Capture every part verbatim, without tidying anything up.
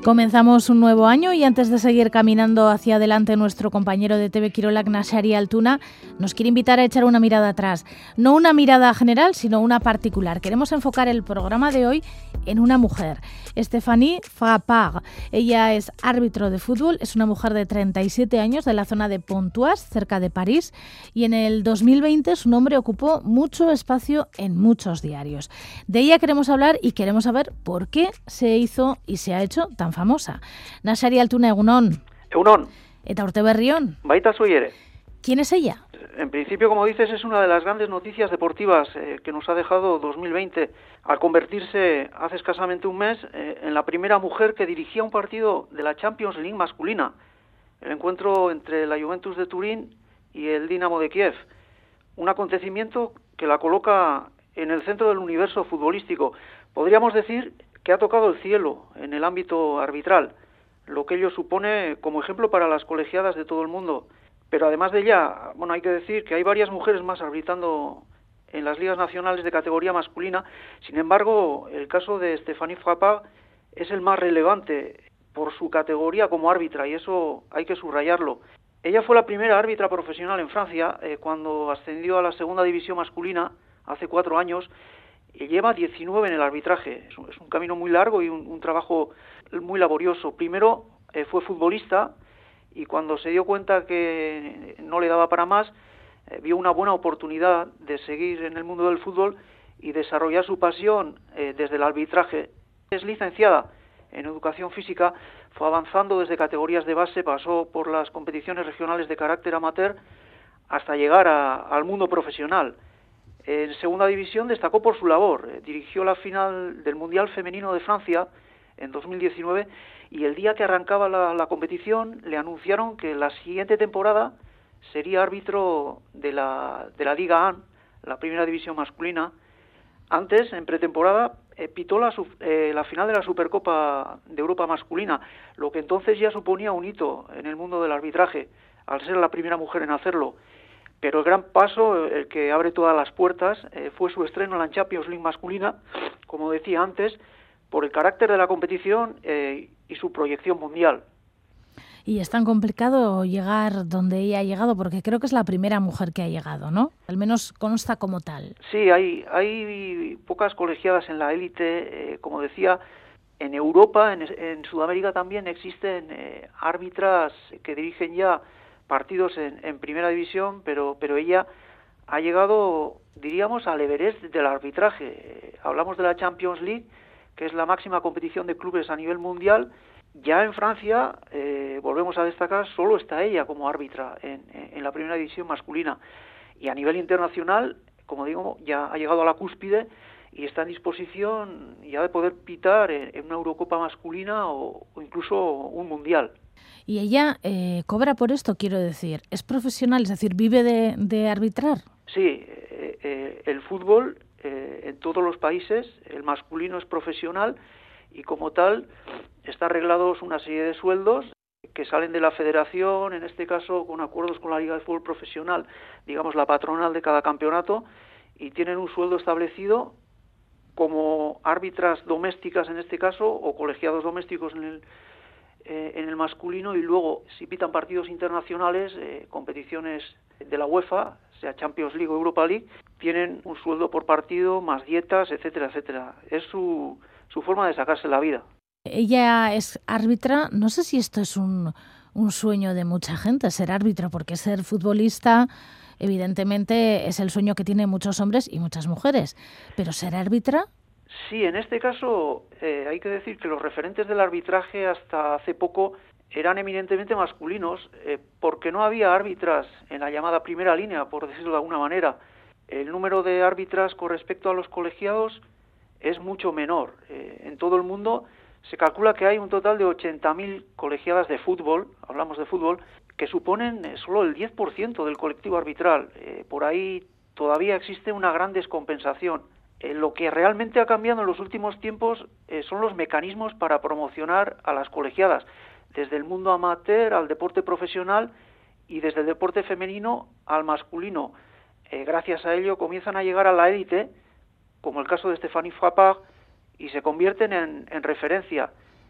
Comenzamos un nuevo año y antes de seguir caminando hacia adelante, nuestro compañero de T V Kirolak, Naxari Altuna, nos quiere invitar a echar una mirada atrás. No una mirada general, sino una particular. Queremos enfocar el programa de hoy en una mujer, Stéphanie Frappart. Ella es árbitro de fútbol, es una mujer de treinta y siete años de la zona de Pontoise, cerca de París, y en el dos mil veinte su nombre ocupó mucho espacio en muchos diarios. De ella queremos hablar y queremos saber por qué se hizo y se ha hecho tan famosa. Naxari Altuna, egunon. Egunon. Eta urte berrión. Baita zuiere. ¿Quién es ella? En principio, como dices, es una de las grandes noticias deportivas eh, que nos ha dejado dos mil veinte, al convertirse hace escasamente un mes eh, en la primera mujer que dirigía un partido de la Champions League masculina, el encuentro entre la Juventus de Turín y el Dinamo de Kiev, un acontecimiento que la coloca en el centro del universo futbolístico. Podríamos decir que ha tocado el cielo en el ámbito arbitral, lo que ello supone como ejemplo para las colegiadas de todo el mundo. Pero además de ella, bueno, hay que decir que hay varias mujeres más arbitrando en las ligas nacionales de categoría masculina. Sin embargo, el caso de Stéphanie Frappart es el más relevante por su categoría como árbitra, y eso hay que subrayarlo. Ella fue la primera árbitra profesional en Francia eh, cuando ascendió a la segunda división masculina hace cuatro años, y lleva diecinueve en el arbitraje. Es un, es un camino muy largo y un, un trabajo muy laborioso. Primero eh, fue futbolista, y cuando se dio cuenta que no le daba para más, eh, vio una buena oportunidad de seguir en el mundo del fútbol y desarrollar su pasión eh, desde el arbitraje. Es licenciada en Educación Física, fue avanzando desde categorías de base, pasó por las competiciones regionales de carácter amateur hasta llegar a, al mundo profesional. En segunda división destacó por su labor, eh, dirigió la final del Mundial Femenino de Francia en dos mil diecinueve, y el día que arrancaba la, la competición le anunciaron que la siguiente temporada sería árbitro de la, de la Liga uno, la primera división masculina. Antes, en pretemporada, eh, pitó la, eh, la final de la Supercopa de Europa masculina, lo que entonces ya suponía un hito en el mundo del arbitraje, al ser la primera mujer en hacerlo. Pero el gran paso, el que abre todas las puertas, eh, fue su estreno en la Champions League masculina, como decía antes, por el carácter de la competición eh, y su proyección mundial. Y es tan complicado llegar donde ella ha llegado, porque creo que es la primera mujer que ha llegado, ¿no? Al menos consta como tal. Sí, hay, hay pocas colegiadas en la élite, eh, como decía. En Europa, en, en Sudamérica también existen eh, árbitras que dirigen ya partidos en, en primera división, pero, pero ella ha llegado, diríamos, al Everest del arbitraje. Eh, hablamos de la Champions League, que es la máxima competición de clubes a nivel mundial. Ya en Francia, eh, volvemos a destacar, solo está ella como árbitra en, en la primera división masculina. Y a nivel internacional, como digo, ya ha llegado a la cúspide y está en disposición ya de poder pitar en, en una Eurocopa masculina o, o incluso un mundial. Y ella eh, cobra por esto, quiero decir, ¿es profesional, es decir, vive de, de arbitrar? Sí, eh, eh, el fútbol eh, en todos los países, el masculino es profesional, y como tal están arreglados una serie de sueldos que salen de la federación, en este caso con acuerdos con la Liga de Fútbol Profesional, digamos la patronal de cada campeonato, y tienen un sueldo establecido como árbitras domésticas en este caso, o colegiados domésticos en el eh, en el masculino, y luego si pitan partidos internacionales, eh, competiciones de la UEFA, sea Champions League o Europa League, tienen un sueldo por partido, más dietas, etcétera, etcétera. Es su, su forma de sacarse la vida. Ella es árbitra, no sé si esto es un, un sueño de mucha gente, ser árbitro, porque ser futbolista evidentemente es el sueño que tienen muchos hombres y muchas mujeres, pero ser árbitra... Sí, en este caso eh, hay que decir que los referentes del arbitraje hasta hace poco eran eminentemente masculinos, eh, porque no había árbitras en la llamada primera línea, por decirlo de alguna manera. El número de árbitras con respecto a los colegiados es mucho menor. Eh, en todo el mundo se calcula que hay un total de ochenta mil colegiadas de fútbol, hablamos de fútbol, que suponen eh, solo el diez por ciento del colectivo arbitral. Eh, por ahí todavía existe una gran descompensación. Eh, lo que realmente ha cambiado en los últimos tiempos eh, son los mecanismos para promocionar a las colegiadas, desde el mundo amateur al deporte profesional y desde el deporte femenino al masculino. Eh, gracias a ello comienzan a llegar a la élite, como el caso de Stéphanie Frappart, y se convierten en, en referencia.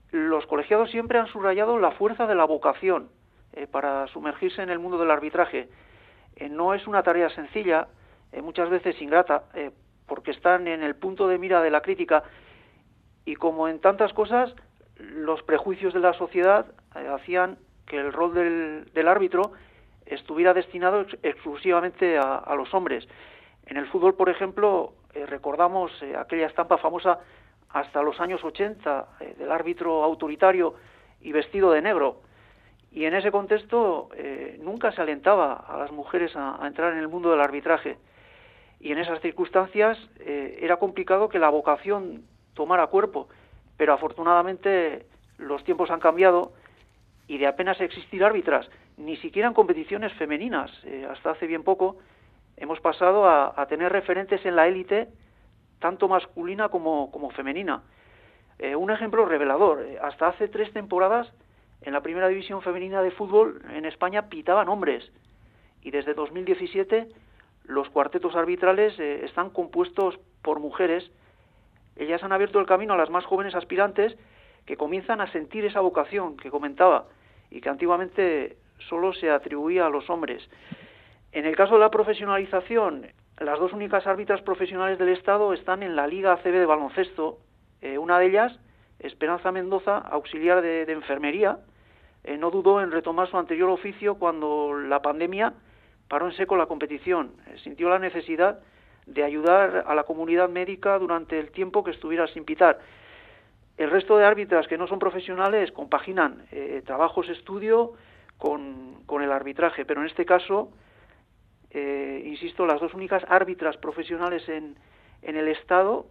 Los colegiados siempre han subrayado la fuerza de la vocación eh, para sumergirse en el mundo del arbitraje. Eh, no es una tarea sencilla, eh, muchas veces ingrata, eh, porque están en el punto de mira de la crítica y, como en tantas cosas, los prejuicios de la sociedad eh, hacían que el rol del, del árbitro estuviera destinado ex- exclusivamente a, a los hombres. En el fútbol, por ejemplo, eh, recordamos eh, aquella estampa famosa hasta los años ochenta eh, del árbitro autoritario y vestido de negro. Y en ese contexto eh, nunca se alentaba a las mujeres a, a entrar en el mundo del arbitraje. Y en esas circunstancias eh, era complicado que la vocación tomara cuerpo. Pero afortunadamente los tiempos han cambiado y de apenas existir árbitras, ni siquiera en competiciones femeninas, eh, hasta hace bien poco, hemos pasado a, a tener referentes en la élite, tanto masculina como, como femenina. Eh, un ejemplo revelador, eh, hasta hace tres temporadas, en la primera división femenina de fútbol en España pitaban hombres, y desde dos mil diecisiete los cuartetos arbitrales eh, están compuestos por mujeres. Ellas han abierto el camino a las más jóvenes aspirantes que comienzan a sentir esa vocación que comentaba y que antiguamente solo se atribuía a los hombres. En el caso de la profesionalización, las dos únicas árbitras profesionales del Estado están en la Liga A C B de baloncesto. Eh, una de ellas, Esperanza Mendoza, auxiliar de, de enfermería, eh, no dudó en retomar su anterior oficio cuando la pandemia paró en seco la competición. Eh, sintió la necesidad de ayudar a la comunidad médica durante el tiempo que estuviera sin pitar. El resto de árbitras que no son profesionales compaginan eh, trabajos estudio con, con el arbitraje, pero en este caso, eh, insisto, las dos únicas árbitras profesionales en, en el Estado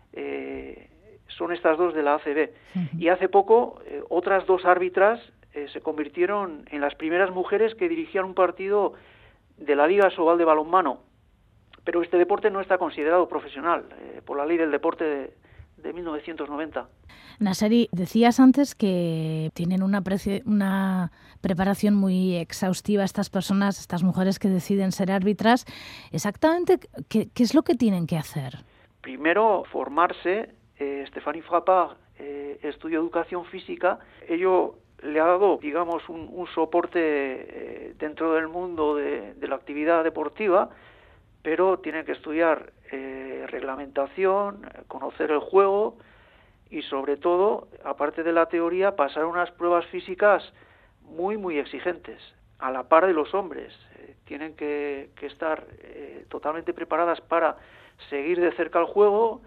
eh, son estas dos de la A C B. Uh-huh. Y hace poco eh, otras dos árbitras eh, se convirtieron en las primeras mujeres que dirigían un partido de la Liga Sobal de balonmano. Pero este deporte no está considerado profesional eh, por la ley del deporte de, de mil novecientos noventa. Nasseri, decías antes que tienen una, preci- una preparación muy exhaustiva estas personas, estas mujeres que deciden ser árbitras. Exactamente, ¿qué, qué es lo que tienen que hacer? Primero, formarse. Eh, Stéphanie Frappart eh, estudió educación física. Ello le ha dado, digamos, un, un soporte eh, dentro del mundo de, de la actividad deportiva, pero tienen que estudiar eh, reglamentación, conocer el juego y, sobre todo, aparte de la teoría, pasar unas pruebas físicas muy, muy exigentes, a la par de los hombres. Eh, tienen que, que estar eh, totalmente preparadas para seguir de cerca el juego,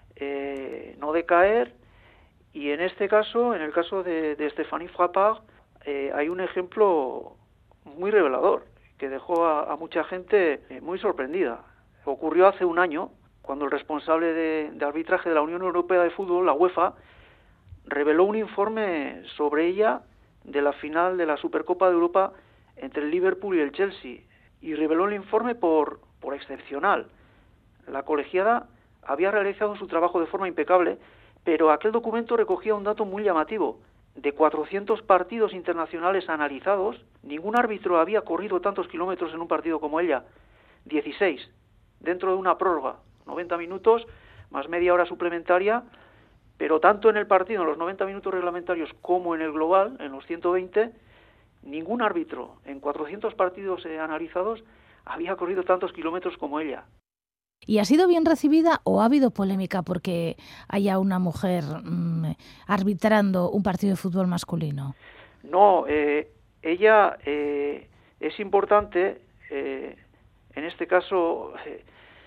eh, no decaer, y en este caso, en el caso de, de Stéphanie Frappart, eh, hay un ejemplo muy revelador, que dejó a, a mucha gente eh, muy sorprendida. Ocurrió hace un año, cuando el responsable de, de arbitraje de la Unión Europea de Fútbol, la UEFA, reveló un informe sobre ella de la final de la Supercopa de Europa entre el Liverpool y el Chelsea, y reveló el informe por, por excepcional. La colegiada había realizado su trabajo de forma impecable, pero aquel documento recogía un dato muy llamativo. De cuatrocientos partidos internacionales analizados, ningún árbitro había corrido tantos kilómetros en un partido como ella. dieciséis, dentro de una prórroga, noventa minutos, más media hora suplementaria, pero tanto en el partido, en los noventa minutos reglamentarios, como en el global, en los ciento veinte, ningún árbitro en cuatrocientos partidos eh, analizados había corrido tantos kilómetros como ella. ¿Y ha sido bien recibida o ha habido polémica porque haya una mujer mmm, arbitrando un partido de fútbol masculino? No, eh, ella eh, es importante, eh, en este caso, eh,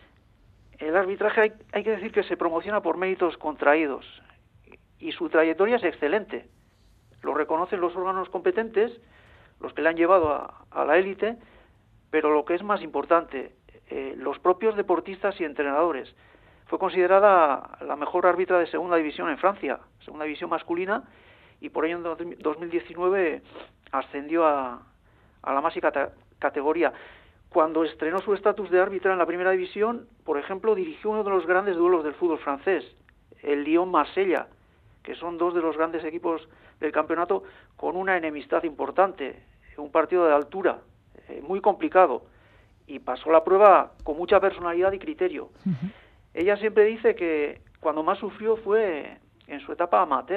el arbitraje hay, hay que decir que se promociona por méritos contraídos y su trayectoria es excelente. Lo reconocen los órganos competentes, los que le han llevado a, a la élite, pero lo que es más importante, Eh, los propios deportistas y entrenadores. Fue considerada la mejor árbitra de segunda división en Francia, segunda división masculina, y por ello en dos mil diecinueve ascendió a, a la máxima categoría. Cuando estrenó su estatus de árbitra en la primera división, por ejemplo, dirigió uno de los grandes duelos del fútbol francés, el Lyon-Marsella, que son dos de los grandes equipos del campeonato con una enemistad importante, un partido de altura, eh, muy complicado, y pasó la prueba con mucha personalidad y criterio. Uh-huh. Ella siempre dice que cuando más sufrió fue en su etapa amateur,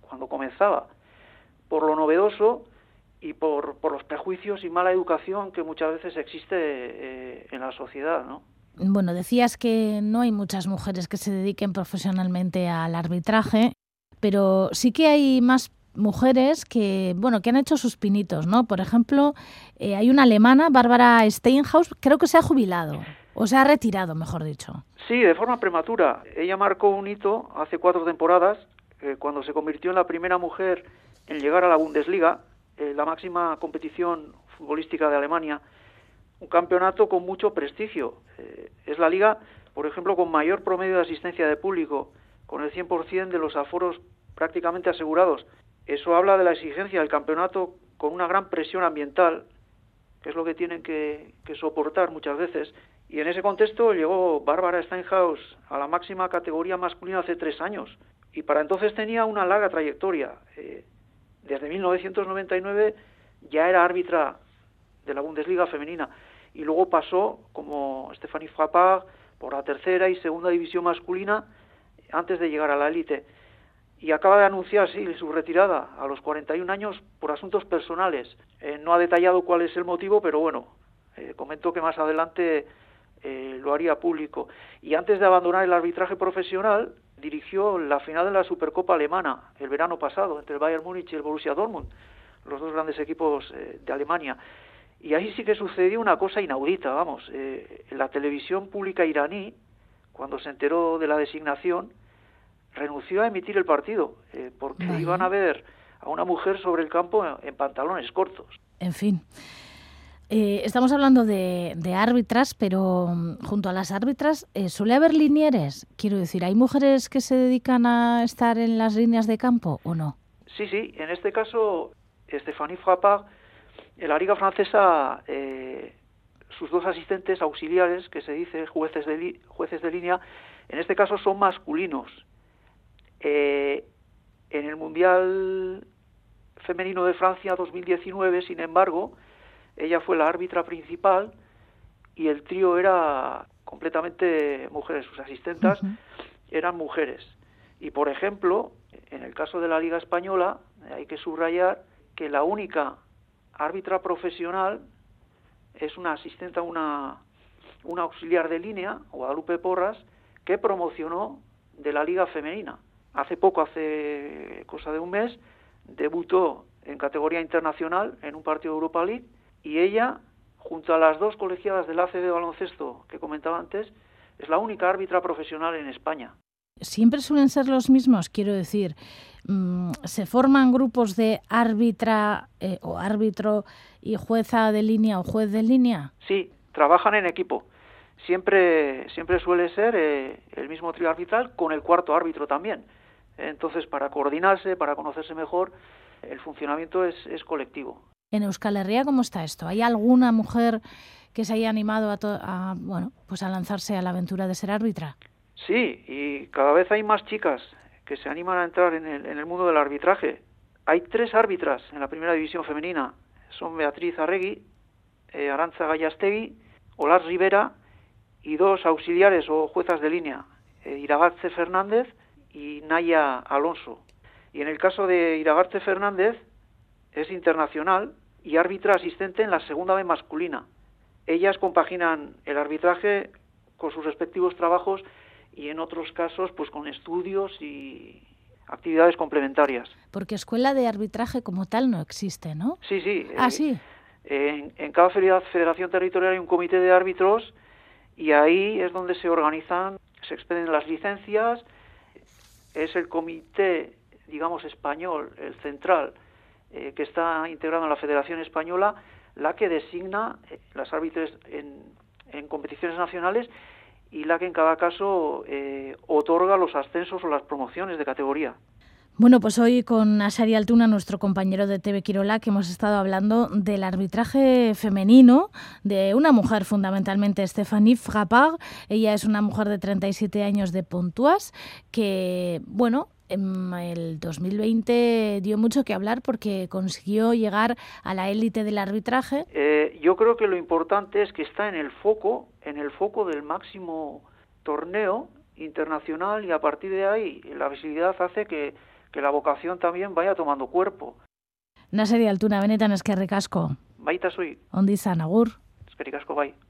cuando comenzaba, por lo novedoso y por, por los prejuicios y mala educación que muchas veces existe eh, en la sociedad, ¿no? Bueno, decías que no hay muchas mujeres que se dediquen profesionalmente al arbitraje, pero sí que hay más mujeres que, bueno, que han hecho sus pinitos, ¿no? Por ejemplo, eh, hay una alemana, Barbara Steinhaus, creo que se ha jubilado, o se ha retirado, mejor dicho. Sí, de forma prematura. Ella marcó un hito hace cuatro temporadas, eh, cuando se convirtió en la primera mujer en llegar a la Bundesliga, eh, la máxima competición futbolística de Alemania, un campeonato con mucho prestigio. Eh, es la liga, por ejemplo, con mayor promedio de asistencia de público, con el cien por ciento de los aforos prácticamente asegurados. Eso habla de la exigencia del campeonato con una gran presión ambiental, que es lo que tienen que, que soportar muchas veces. Y en ese contexto llegó Barbara Steinhaus a la máxima categoría masculina hace tres años. Y para entonces tenía una larga trayectoria. Eh, desde mil novecientos noventa y nueve ya era árbitra de la Bundesliga femenina. Y luego pasó, como Stéphanie Frappart, por la tercera y segunda división masculina antes de llegar a la élite. Y acaba de anunciar, sí, su retirada a los cuarenta y un años por asuntos personales. Eh, no ha detallado cuál es el motivo, pero bueno, eh, comentó que más adelante eh, lo haría público. Y antes de abandonar el arbitraje profesional, dirigió la final de la Supercopa Alemana el verano pasado, entre el Bayern Múnich y el Borussia Dortmund, los dos grandes equipos eh, de Alemania. Y ahí sí que sucedió una cosa inaudita, vamos. Eh, la televisión pública iraní, cuando se enteró de la designación, renunció a emitir el partido, eh, porque Vaya. iban a ver a una mujer sobre el campo en, en pantalones cortos. En fin, eh, estamos hablando de, de árbitras, pero um, junto a las árbitras eh, suele haber linieres. Quiero decir, ¿hay mujeres que se dedican a estar en las líneas de campo o no? Sí, sí, en este caso, Stéphanie Frappart, en la Liga Francesa, eh, sus dos asistentes auxiliares, que se dice jueces de, li- jueces de línea, en este caso son masculinos. Eh, en el Mundial Femenino de Francia dos mil diecinueve, sin embargo, ella fue la árbitra principal y el trío era completamente mujeres. Sus asistentas uh-huh. eran mujeres. Y, por ejemplo, en el caso de la Liga Española, hay que subrayar que la única árbitra profesional es una asistente, una, una auxiliar de línea, Guadalupe Porras, que promocionó de la Liga Femenina. Hace poco, hace cosa de un mes, debutó en categoría internacional en un partido de Europa League y ella, junto a las dos colegiadas del A C B de baloncesto que comentaba antes, es la única árbitra profesional en España. ¿Siempre suelen ser los mismos? Quiero decir, ¿se forman grupos de árbitra eh, o árbitro y jueza de línea o juez de línea? Sí, trabajan en equipo. Siempre, siempre suele ser eh, el mismo trío arbitral con el cuarto árbitro también. Entonces, para coordinarse, para conocerse mejor, el funcionamiento es, es colectivo. En Euskal Herria, ¿cómo está esto? ¿Hay alguna mujer que se haya animado a, to- a, bueno, pues a lanzarse a la aventura de ser árbitra? Sí, y cada vez hay más chicas que se animan a entrar en el, en el mundo del arbitraje. Hay tres árbitras en la primera división femenina. Son Beatriz Arregui, eh, Arantza Gallastegui, Olar Rivera y dos auxiliares o juezas de línea, eh, Iragartze Fernández y Naya Alonso. Y en el caso de Iragartze Fernández, es internacional y árbitra asistente en la segunda B masculina. Ellas compaginan el arbitraje con sus respectivos trabajos y en otros casos pues con estudios y actividades complementarias. Porque escuela de arbitraje como tal no existe, ¿no? Sí, sí. Ah, eh, sí. En, en cada federación territorial hay un comité de árbitros y ahí es donde se organizan, se expeden las licencias. Es el comité, digamos, español, el central, eh, que está integrado en la Federación Española, la que designa eh, las árbitros en, en competiciones nacionales y la que en cada caso eh, otorga los ascensos o las promociones de categoría. Bueno, pues hoy con Asari Altuna, nuestro compañero de T V Kirola, que hemos estado hablando del arbitraje femenino de una mujer, fundamentalmente Stéphanie Frappart. Ella es una mujer de treinta y siete años de Pontoise que, bueno, en el dos mil veinte dio mucho que hablar porque consiguió llegar a la élite del arbitraje. Eh, yo creo que lo importante es que está en el foco, en el foco del máximo torneo internacional y a partir de ahí la visibilidad hace que que la vocación también vaya tomando cuerpo. Naseri Altuna, benetan eskerrik asko. Baita zui. Ondi izan, agur. Eskerrik asko bai.